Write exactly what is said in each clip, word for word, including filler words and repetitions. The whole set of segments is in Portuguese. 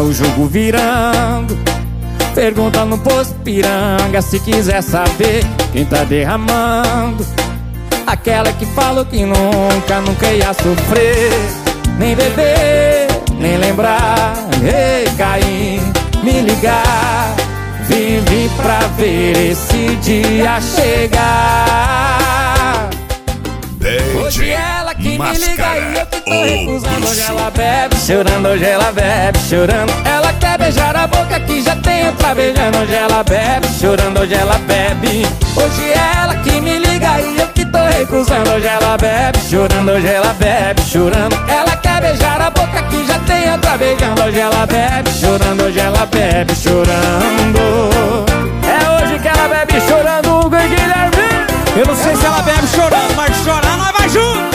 o jogo virando. Pergunta no posto piranga se quiser saber quem tá derramando. Aquela que falou que nunca, nunca ia sofrer, nem beber, nem lembrar. Ei, Caim, me ligar. Vive pra ver esse dia chegar. Hoje ela que me liga e eu que tô recusando. Hoje ela bebe, chorando, hoje ela bebe, chorando. Ela quer beijar a boca que já tem outra beijando. Hoje ela bebe, chorando, hoje ela bebe. Hoje ela que me liga e eu que tô recusando. Hoje ela bebe, chorando, hoje ela bebe, chorando. Ela quer beijar a boca que já tem outra beijando. Hoje ela bebe, chorando, hoje ela bebe, chorando. É hoje que ela bebe chorando, Hugo e Guilherme. Eu não sei se ela bebe chorando, mas chorar nós vai junto.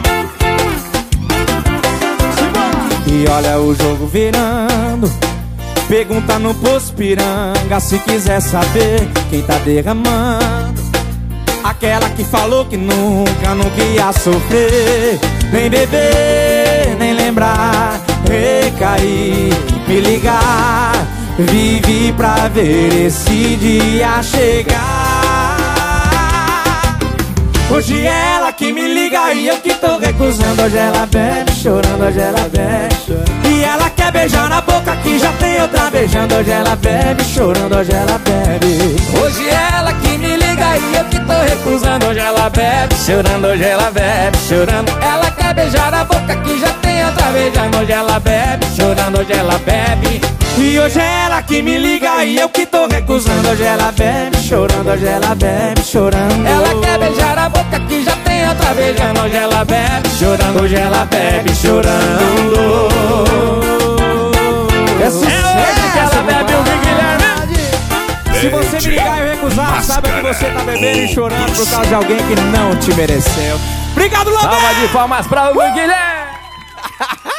E olha o jogo virando. Pergunta no posto piranga se quiser saber quem tá derramando. Aquela que falou que nunca, nunca ia sofrer, nem beber, nem lembrar. Recair, me ligar. Vive pra ver esse dia chegar. Hoje ela que me liga e eu que tô recusando. Hoje ela bebe, chorando, hoje ela bebe, chorando. E ela quer beijar na boca que já tem outra beijando. Hoje ela bebe, chorando, hoje ela bebe. Hoje ela que me liga e eu que tô recusando. Hoje ela bebe, chorando, hoje ela bebe, chorando. Ela quer beijar na boca que já tem outra beijando. Hoje ela bebe, chorando, hoje ela bebe. E hoje ela que me liga e eu que tô recusando. Hoje ela bebe, chorando, hoje ela bebe, chorando. Ela quer beijar a boca que já tem outra beijando. Hoje ela bebe, chorando, hoje ela bebe, chorando. É hoje que ela bebe, o Guilherme. Se você me ligar e eu recusar, saiba que você tá bebendo e chorando por causa de alguém que não te mereceu. Obrigado, Lobão! Salva de palmas pra o Guilherme.